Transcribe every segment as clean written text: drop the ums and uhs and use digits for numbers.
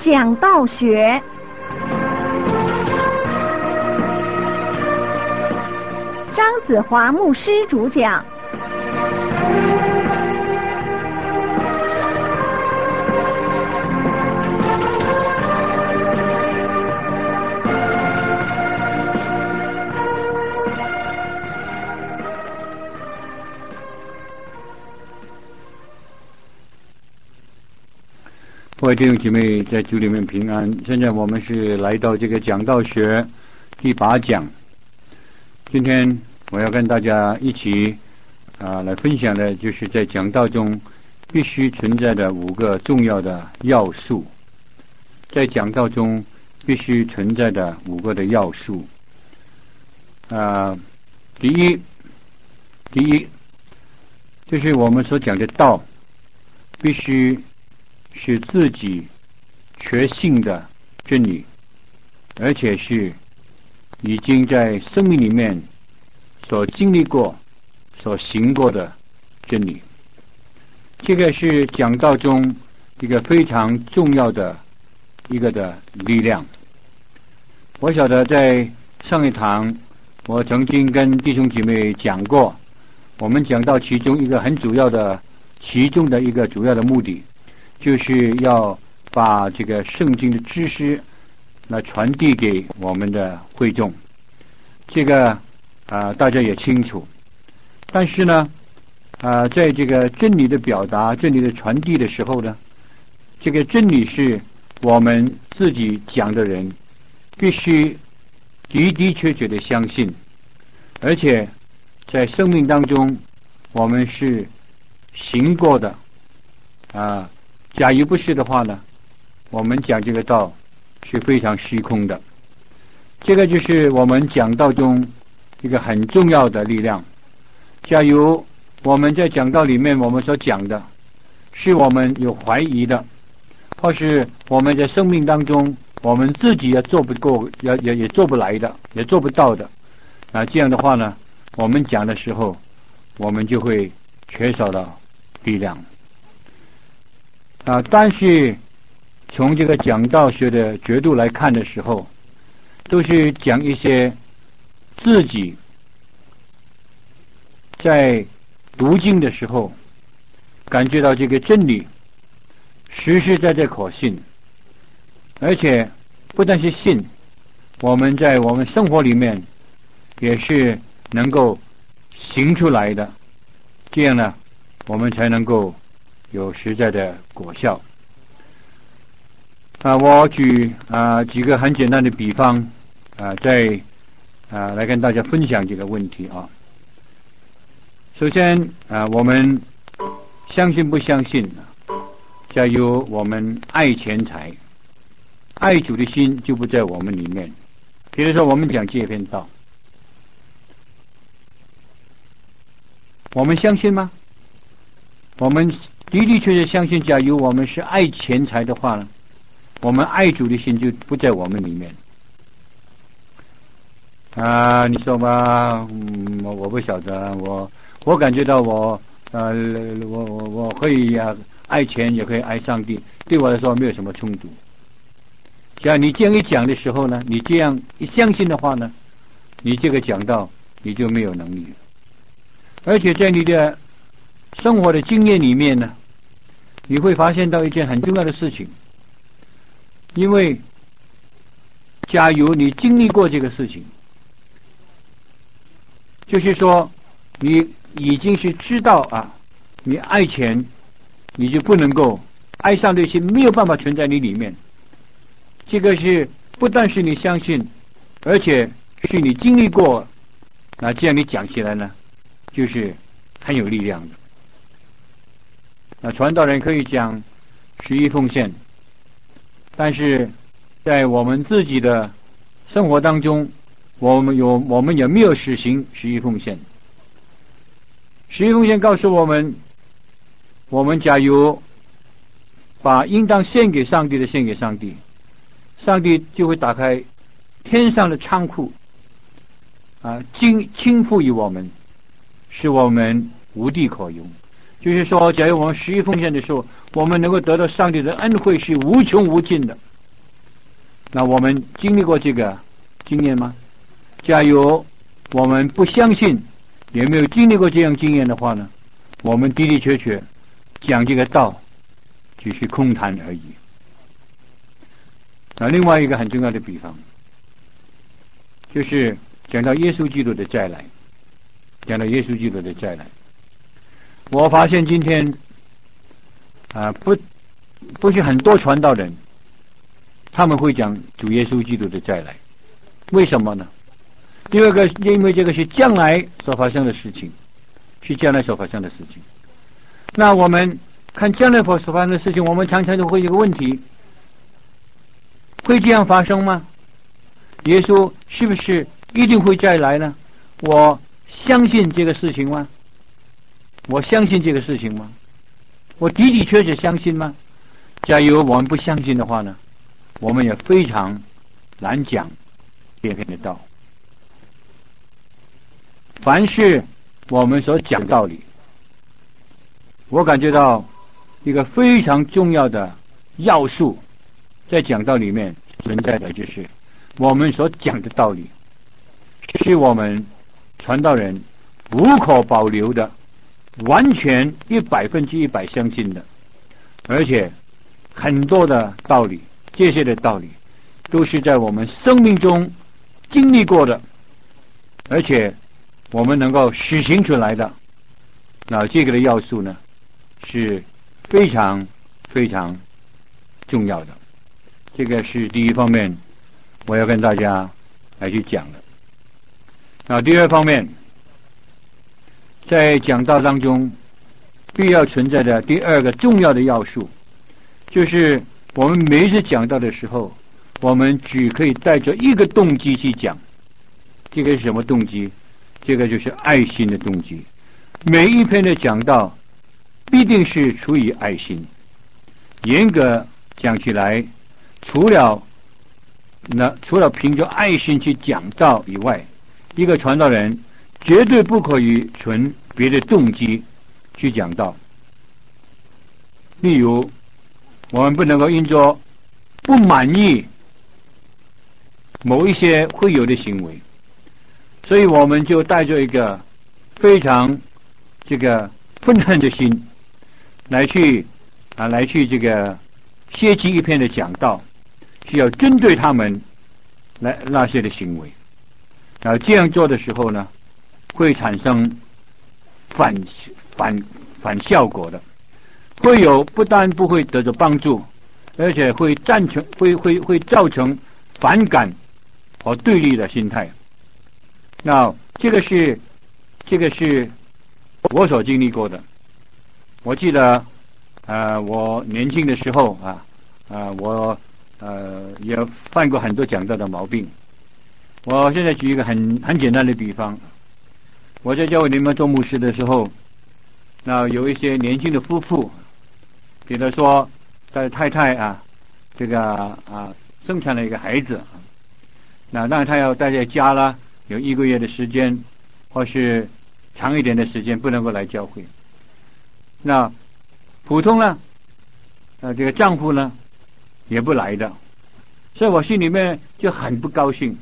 讲道学。张子华牧师主讲。 各位弟兄姐妹，在主里面平安。现在我们是来到这个讲道学第8讲。今天我要跟大家一起来分享的，就是在讲道中必须存在的5个重要的要素。在讲道中必须存在的5个的要素。第一，就是我们所讲的道，必须是自己确信的真理，而且是已经在生命里面所经历过、所行过的真理。这个是讲道中一个非常重要的一个的力量。我晓得在上一堂我曾经跟弟兄姐妹讲过，我们讲到其中一个主要的目的，就是要把这个圣经的知识来传递给我们的会众。这个大家也清楚。但是呢在这个真理的表达、真理的传递的时候呢，这个真理是我们自己讲的人必须的确的相信，而且在生命当中我们是行过的。假如不是的话呢，我们讲这个道是非常虚空的。这个就是我们讲道中一个很重要的力量。假如我们在讲道里面我们所讲的是我们有怀疑的，或是我们在生命当中我们自己也做不够，也做不来的，也做不到的，这样的话呢，我们讲的时候我们就会缺少了力量。但是从这个讲道学的角度来看的时候，都是讲一些自己在读经的时候感觉到这个真理实实在在可信，而且不但是信，我们在我们生活里面也是能够行出来的，这样呢我们才能够有实在的果效。我举几个很简单的比方来跟大家分享这个问题。首先我们相信不相信，假如我们爱钱财，爱主的心就不在我们里面。比如说我们讲这篇道，我们相信吗？我们的确相信，假如我们是爱钱财的话呢，我们爱主的心就不在我们里面。你说吧，我不晓得，我感觉到我可以爱钱，也可以爱上帝，对我来说没有什么冲突。只要你这样一讲的时候呢，你这样一相信的话呢，你这个讲道你就没有能力了。而且在你的生活的经验里面呢，你会发现到一件很重要的事情，因为假如你经历过这个事情，就是说你已经是知道你爱钱，你就不能够爱上这些，没有办法存在你里面。这个是不但是你相信，而且是你经历过，这样你讲起来呢就是很有力量的。传道人可以讲11奉献，但是在我们自己的生活当中，我们有没有实行11奉献？11奉献告诉我们，我们假如把应当献给上帝的献给上帝，上帝就会打开天上的仓库倾覆于我们，使我们无地可容。就是说，假如我们11奉献的时候，我们能够得到上帝的恩惠是无穷无尽的。 那我们经历过这个经验吗？假如我们不相信，也没有经历过这样经验的话呢，我们的的确确讲这个道只是空谈而已。那另外一个很重要的比方，就是讲到耶稣基督的再来。讲到耶稣基督的再来，我发现今天不是很多传道人他们会讲主耶稣基督的再来。为什么呢？因为这个是将来所发生的事情，是将来所发生的事情。那我们看将来所发生的事情，我们常常都会有一个问题，会这样发生吗？耶稣是不是一定会再来呢？我相信这个事情吗？我相信这个事情吗？我的的确确相信吗？假如我们不相信的话呢，我们也非常难讲这篇的道。凡是我们所讲道理，我感觉到一个非常重要的要素在讲道里面存在的，就是我们所讲的道理是我们传道人无可保留的，完全100%相信的，而且很多的道理，这些的道理都是在我们生命中经历过的，而且我们能够实行出来的。那这个的要素呢是非常非常重要的。这个是第一方面我要跟大家来去讲的。那第二方面，在讲道当中必要存在的第二个重要的要素，就是我们每一次讲道的时候，我们只可以带着一个动机去讲。这个是什么动机？这个就是爱心的动机。每一篇的讲道必定是出于爱心。严格讲起来，除了凭着爱心去讲道以外，一个传道人绝对不可以存别的动机去讲道。例如，我们不能够因着不满意某一些会有的行为，所以我们就带着一个非常愤恨的心来去这个歇机一篇的讲道，是要针对他们那些的行为。然后这样做的时候呢，会产生反效果的，会有不但不会得到帮助，而且会造成反感和对立的心态。那这个是我所经历过的。我记得我年轻的时候我也犯过很多讲道的毛病。我现在举一个很简单的比方，我在教会里面做牧师的时候，那有一些年轻的夫妇，比如说他的太太生产了一个孩子，那当然他要待在家啦，有1个月的时间，或是长一点的时间不能够来教会。那普通呢，这个丈夫呢也不来的，所以我心里面就很不高兴。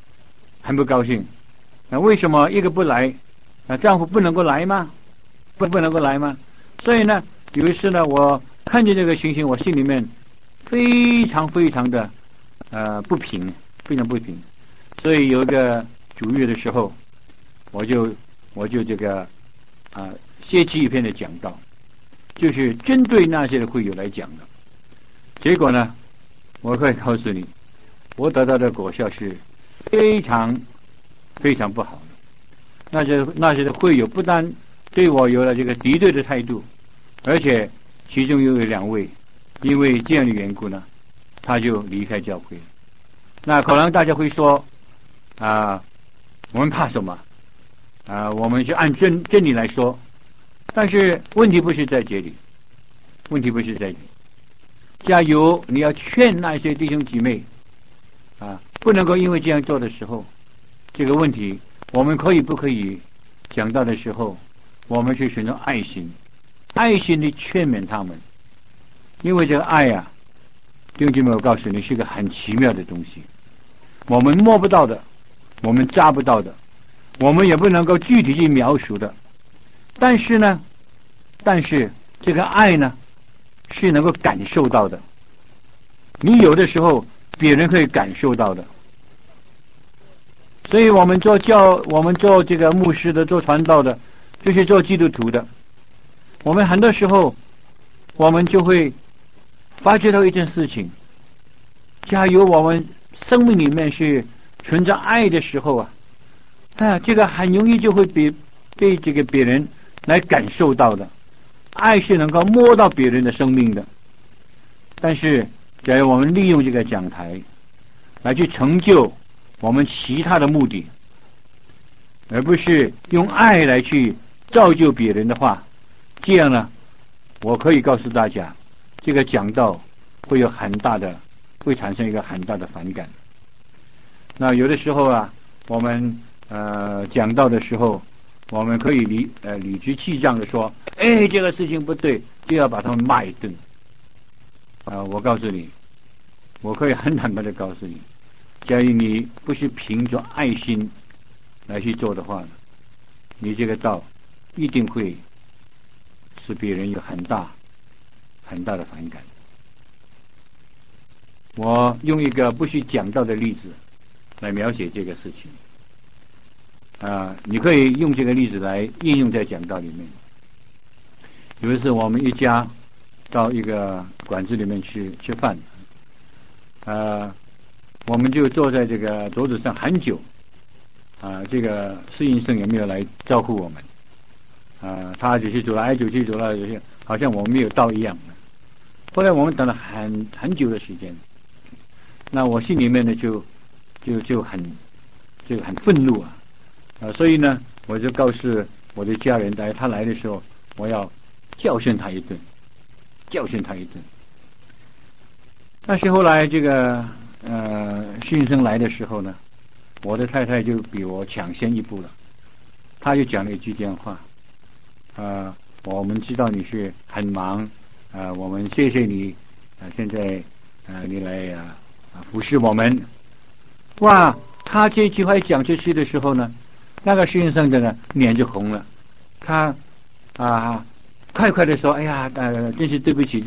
那为什么一个不来，丈夫不能够来吗？不能够来吗？所以呢，有一次呢，我看见这个情形，我心里面非常的不平，非常不平。所以有一个主日的时候，我就歇机一篇的讲道，就是针对那些的会友来讲的。结果呢，我可以告诉你，我得到的果效是非常不好的。那些的会友不但对我有了这个敌对的态度，而且其中又有2位因为这样的缘故呢，他就离开教会了。那可能大家会说我们怕什么？我们是按真理来说。但是问题不是在这里，假如你要劝那些弟兄姐妹不能够因为这样做的时候，这个问题我们不可以讲到的时候，我们去选择爱心的劝勉他们。因为这个爱弟兄姐妹，我告诉你，是一个很奇妙的东西，我们摸不到的，我们扎不到的，我们也不能够具体去描述的。但是这个爱呢，是能够感受到的。你有的时候，别人可以感受到的。所以我们做这个牧师的，做传道的，就是做基督徒的。我们很多时候，我们就会发觉到一件事情：假如我们生命里面是存在爱的时候这个很容易就会被这个别人来感受到的。爱是能够摸到别人的生命的。但是，假如我们利用这个讲台来去成就我们其他的目的，而不是用爱来去造就别人的话，这样呢，我可以告诉大家，这个讲道会产生一个很大的反感。那有的时候我们讲道的时候，我们可以理直气壮的说，这个事情不对，就要把他们骂一顿。我告诉你，我可以很坦白的告诉你，假如你不是凭着爱心来去做的话，你这个道一定会使别人有很大的反感。我用一个不是讲道的例子来描写这个事情。你可以用这个例子来应用在讲道里面。有一次我们一家到一个馆子里面去吃饭，我们就坐在这个桌子上很久，这个侍应生也没有来招呼我们，他只是走来走去，好像我们没有到一样。后来我们等了很久的时间，那我心里面呢就很愤怒所以呢，我就告诉我的家人，他来的时候，我要教训他一顿。但是后来这个新生来的时候呢，我的太太就比我抢先一步了，她就讲了一句这样话：我们知道你是很忙，我们谢谢你，现在你来服侍我们。哇，她这句话讲出去的时候呢，那个新生的呢脸就红了，他快的说：“哎呀，真是对不起，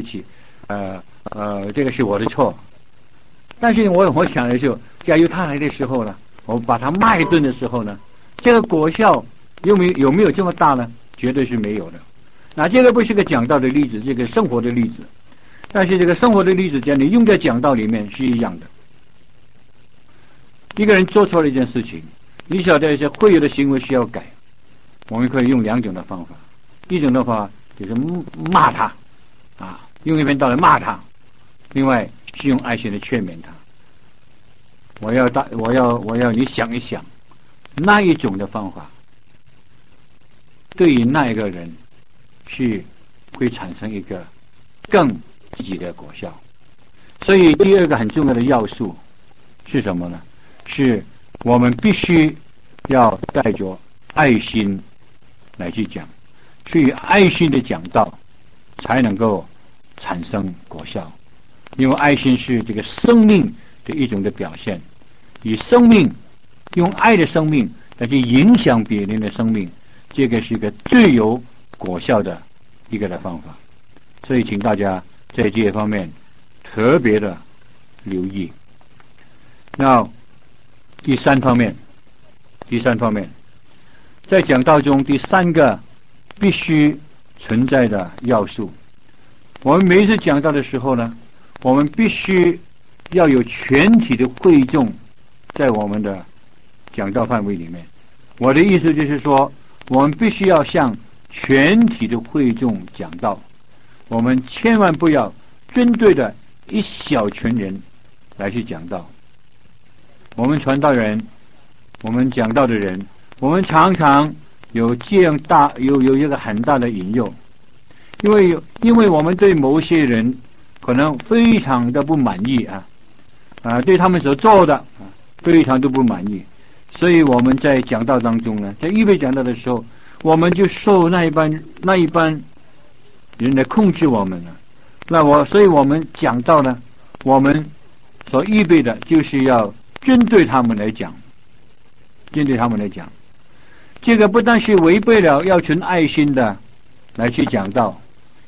这个是我的错。”但是我想的就，假如他来的时候呢，我把他骂一顿的时候呢，这个果效有没有这么大呢？绝对是没有的。那这个不是个讲道的例子，这个生活的例子。但是这个生活的例子，你用在讲道里面是一样的。一个人做错了一件事情，你晓得一些会有的行为需要改，我们可以用两种的方法。一种的话就是骂他用一篇道来骂他；另外是用爱心的劝勉他。我要你想一想，那一种的方法对于那一个人是会产生一个更积极的果效。所以第二个很重要的要素是什么呢？是我们必须要带着爱心来去讲，所以爱心的讲道才能够产生果效。因为爱心是这个生命的一种的表现，以生命用爱的生命来去影响别人的生命，这个是一个最有果效的一个的方法。所以请大家在这方面特别的留意。那第三方面，在讲道中第三个必须存在的要素，我们每一次讲道的时候呢，我们必须要有全体的会众在我们的讲道范围里面。我的意思就是说，我们必须要向全体的会众讲道，我们千万不要针对的一小群人来去讲道。我们传道人，我们讲道的人，我们常常有这样有一个很大的引诱，因为我们对某些人可能非常的不满意对他们所做的非常的不满意，所以我们在讲道当中呢，在预备讲道的时候，我们就受那一班人来控制我们了。所以我们讲道呢， 我们所预备的就是要针对他们来讲，针对他们来讲，这个不但是违背了要存爱心的来去讲道，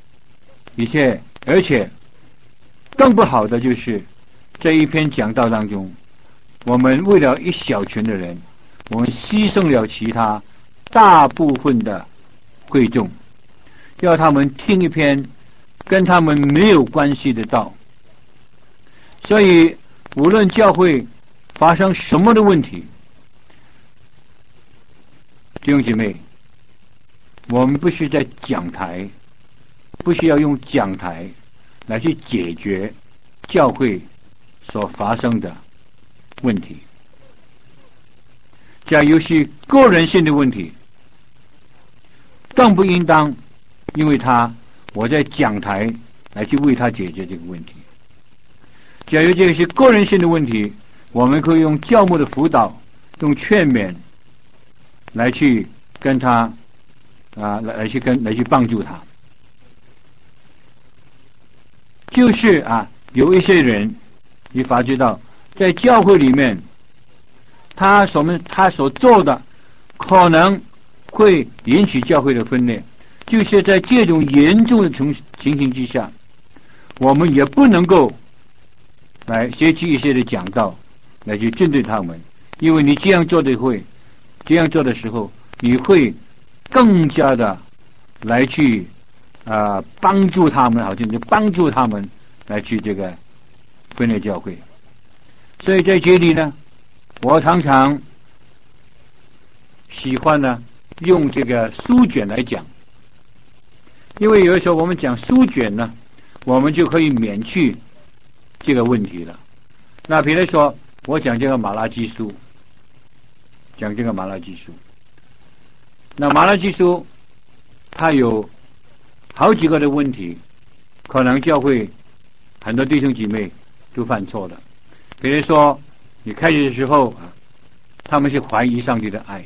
而且更不好的就是这一篇讲道当中，我们为了一小群的人，我们牺牲了其他大部分的会众，要他们听一篇跟他们没有关系的道。所以无论教会发生什么的问题，弟兄姐妹，我们不是在讲台，不需要用讲台来去解决教会所发生的问题。假如是个人性的问题，更不应当因为我在讲台来去为他解决这个问题。假如这个是个人性的问题，我们可以用教牧的辅导，用劝勉来去跟他来去帮助他。就是有一些人，你发觉到在教会里面，他所做的可能会引起教会的分裂，就是在这种严重的情形之下，我们也不能够来学习一些的讲道来去针对他们，因为你这样做的时候，你会更加的来去帮助他们，好像就帮助他们来去这个分裂教会。所以在这里呢，我常常喜欢呢用这个书卷来讲，因为有的时候我们讲书卷呢，我们就可以免去这个问题了。那比如说我讲这个马拉基书，那马拉基书它有好几个的问题，可能教会很多弟兄姐妹都犯错了。比如说你开始的时候他们是怀疑上帝的爱，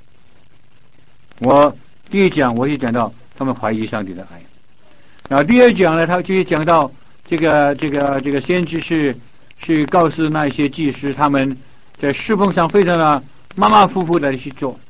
我第一讲我就讲到他们怀疑上帝的爱，然后第二讲呢，他就讲到这个先知是告诉那些祭司，他们在侍奉上非常的马马虎虎的去做。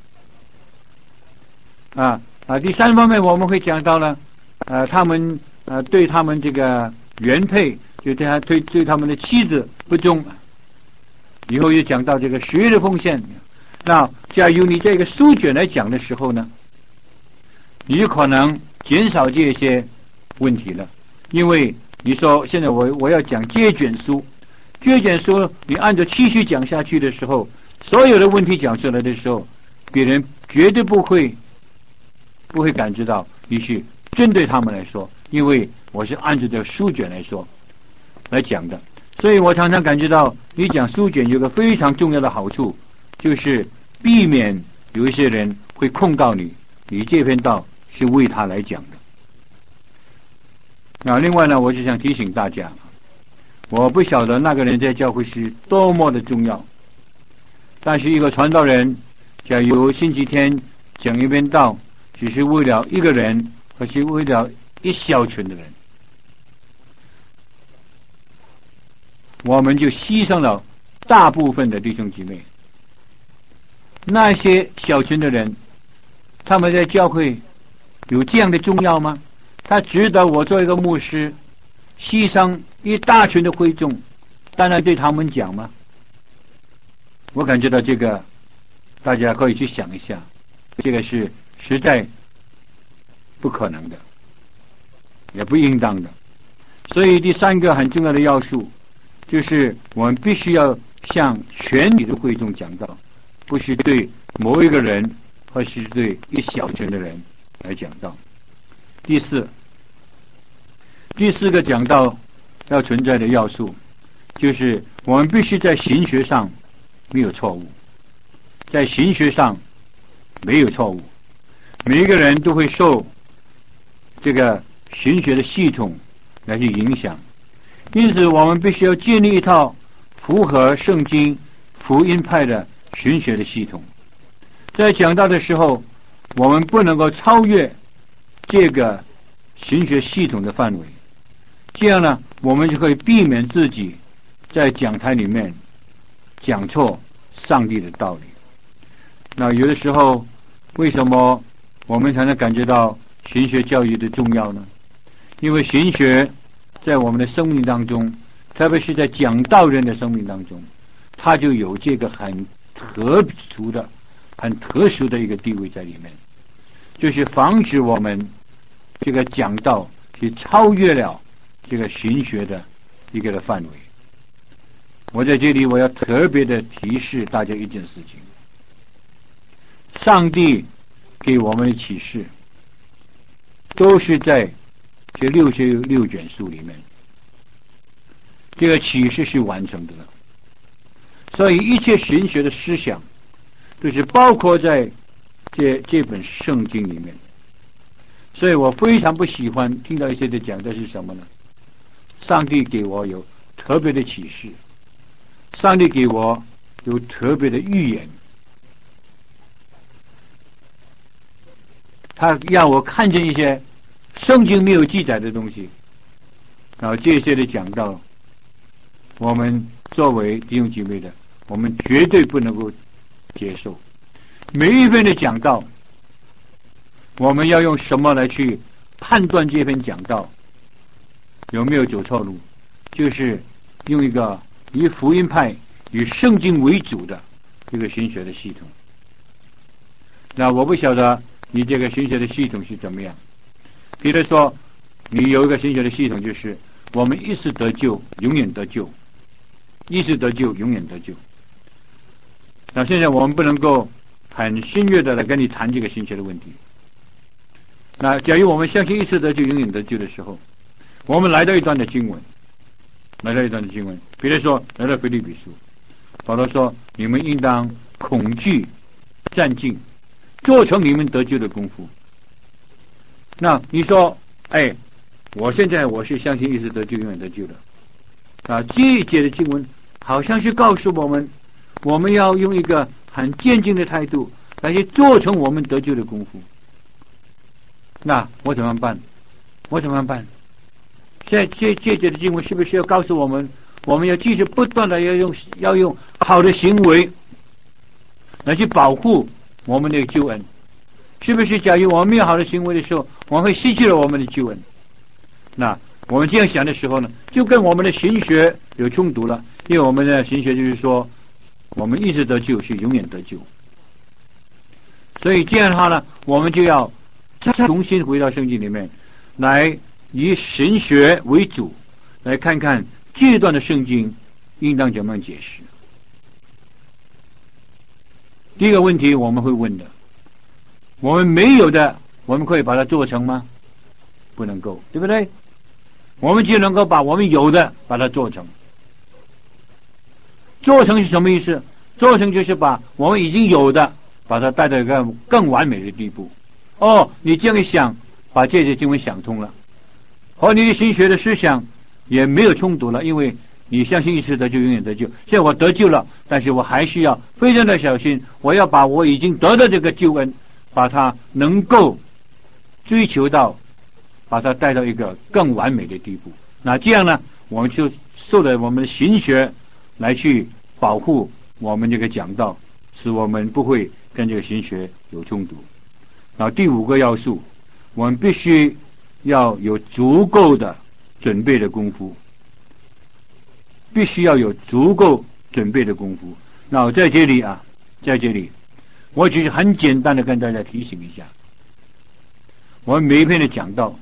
第三方面我们会讲到呢，他们对他们这个原配，就对他们的妻子不忠。以后又讲到这个十月的奉献。那假如你这个书卷来讲的时候呢，你就可能减少这些问题了，因为你说现在我要讲接卷书，你按照期序讲下去的时候，所有的问题讲出来的时候，别人绝对不会感知到你是针对他们来说，因为我是按照这书卷来讲的。所以我常常感觉到你讲书卷有个非常重要的好处，就是避免有一些人会控告你这篇道是为他来讲的。另外呢，我就想提醒大家，我不晓得那个人在教会是多么的重要，但是一个传道人假如星期天讲一篇道只是为了一个人，或是为了一小群的人，我们就牺牲了大部分的弟兄姐妹。那些小群的人，他们在教会有这样的重要吗？他值得我做一个牧师牺牲一大群的会众当然对他们讲吗？我感觉到这个大家可以去想一下，这个是实在不可能的，也不应当的。所以第三个很重要的要素，就是我们必须要向全体的会众讲道，不是对某一个人或是对一小群的人来讲道。第四个讲道要存在的要素，就是我们必须在行学上没有错误，在行学上没有错误。每一个人都会受这个行学的系统来去影响，因此我们必须要建立一套符合圣经福音派的神学的系统。在讲道的时候，我们不能够超越这个神学系统的范围， 这样呢，我们就可以避免自己在讲台里面讲错上帝的道理。那有的时候，为什么我们才能感觉到神学教育的重要呢？因为神学在我们的生命当中，特别是在讲道人的生命当中，它就有这个很特殊的一个地位在里面，就是防止我们这个讲道去超越了这个神学的一个的范围。我在这里我要特别的提示大家一件事情，上帝给我们的启示都是在这66卷书里面，这个启示是完成的了。所以一切神学的思想都是包括在这本圣经里面。所以我非常不喜欢听到一些的讲的是什么呢？上帝给我有特别的启示，上帝给我有特别的预言，他让我看见一些圣经没有记载的东西，然后这些的讲道，我们作为弟兄姐妹的，我们绝对不能够接受。每一篇的讲道，我们要用什么来去判断这篇讲道有没有走错路？就是用一个以福音派、以圣经为主的一个神学的系统。那我不晓得你这个神学的系统是怎么样。比如说，你有一个神学的系统，就是我们一次得救，永远得救；一次得救，永远得救。那现在我们不能够很深入的来跟你谈这个神学的问题。那假如我们相信一次得救，永远得救的时候，我们来到一段的经文，比如说来到腓立比书，保罗说：“你们应当恐惧战兢，做成你们得救的功夫。”那你说，我现在我是相信一次得救，永远得救的啊。这一节的经文好像是告诉我们，我们要用一个很坚定的态度来去做成我们得救的功夫。那我怎么办？现在这节的经文是不是要告诉我们，我们要继续不断的要用好的行为来去保护我们的救恩？是不是假如我们没有好的行为的时候，我们会失去了我们的救恩？那我们这样想的时候呢，就跟我们的神学有冲突了。因为我们的神学就是说，我们一直得救是永远得救。所以这样的话呢，我们就要再重新回到圣经里面来，以神学为主，来看看这段的圣经应当怎么样解释。第一个问题我们会问的，我们没有的，我们可以把它做成吗？不能够，对不对？我们只能够把我们有的把它做成。做成是什么意思？做成就是把我们已经有的把它带到一个更完美的地步。你这样一想，把这些经文想通了，和你的神学的思想也没有冲突了。因为你相信一次得救，永远得救。现在我得救了，但是我还需要非常的小心，我要把我已经得到这个救恩，把它能够追求到，把它带到一个更完美的地步。那这样呢，我们就受了我们的神学来去保护我们这个讲道，使我们不会跟这个神学有冲突。然后第五个要素，我们必须要有足够的准备的功夫，那在这里我只是很简单的跟大家提醒一下，我们每一篇的讲道，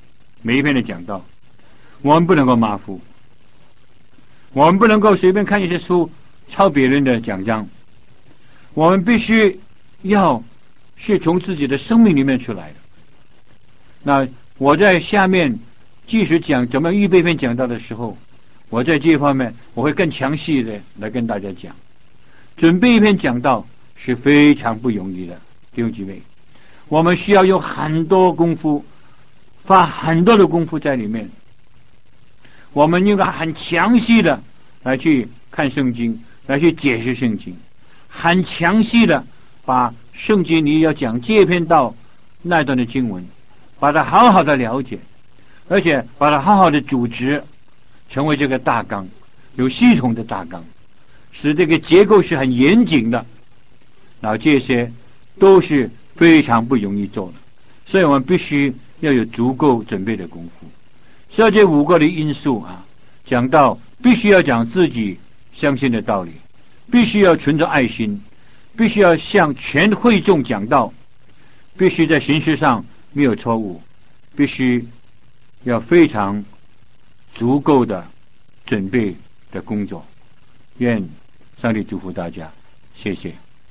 我们不能够马虎，我们不能够随便看一些书抄别人的讲章，我们必须要是从自己的生命里面出来的。那我在下面即使讲怎么预备篇讲道的时候，我在这一方面我会更详细的来跟大家讲。准备一篇讲道是非常不容易的，弟兄姐妹，我们需要用很多功夫，花很多的功夫在里面。我们应该很详细的来去看圣经，来去解释圣经，很详细的把圣经你要讲这篇道那段的经文，把它好好的了解， 而且把它好好的组织，成为这个大纲，有系统的大纲，使这个结构是很严谨的。然后这些都是非常不容易做的，所以我们必须要有足够准备的功夫。所以这5个的因素啊，讲到必须要讲自己相信的道理，必须要存着爱心，必须要向全会众讲道，必须在形式上没有错误，必须要非常足够的准备的工作。愿上帝祝福大家，谢谢。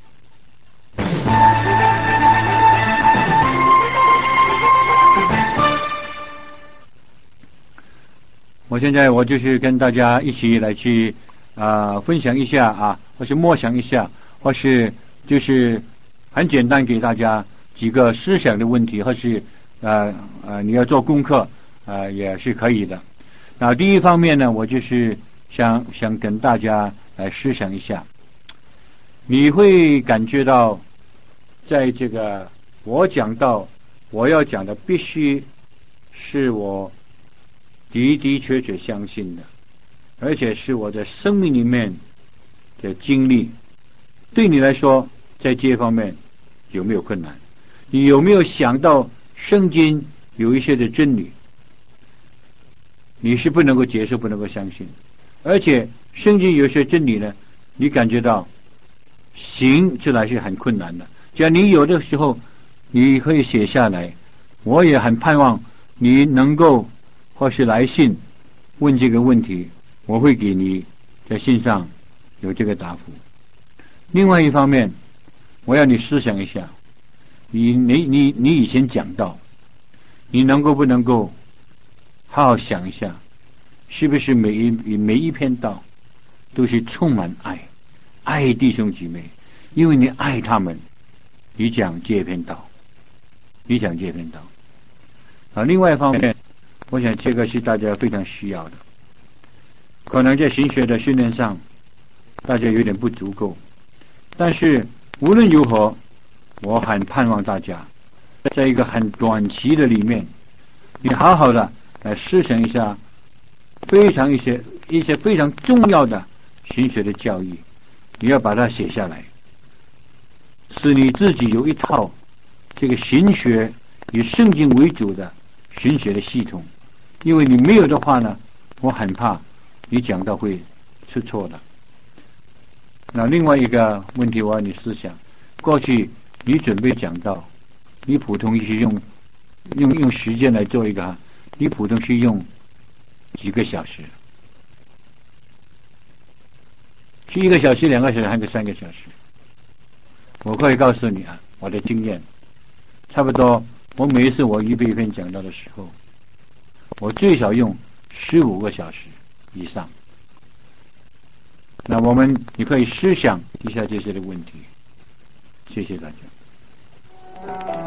现在我就是跟大家一起来去分享一下啊，或是默想一下，或是就是很简单给大家几个思想的问题，或是你要做功课也是可以的。那第一方面呢，我就是想跟大家来思想一下，你会感觉到在这个我讲到我要讲的必须是我的的确确相信的，而且是我在生命里面的经历。对你来说，在这方面有没有困难？你有没有想到圣经有一些的真理你是不能够接受，不能够相信？而且圣经有些真理呢，你感觉到行出来是很困难的。只要你有的时候你可以写下来，我也很盼望你能够或是来信问这个问题，我会给你在信上有这个答复。另外一方面，我要你思想一下，你以前讲到，你不能够好好想一下，是不是每一篇道都是充满爱弟兄姐妹，因为你爱他们，你讲这篇道。另外一方面，我想这个是大家非常需要的。可能在神学的训练上大家有点不足够，但是无论如何，我很盼望大家在一个很短期的里面，你好好的来思想一下一些非常重要的神学的教义，你要把它写下来，使你自己有一套这个神学以圣经为主的神学的系统。因为你没有的话呢，我很怕你讲到会出错的。那另外一个问题，我要你思想，过去你准备讲到，你普通是用时间来做一个，你普通是用几个小时？是1个小时、2个小时还是3个小时？我可以告诉你啊，我的经验差不多，我每一次我预备一篇讲到的时候，我最少用15个小时以上。那你可以思想一下这些的问题。谢谢大家。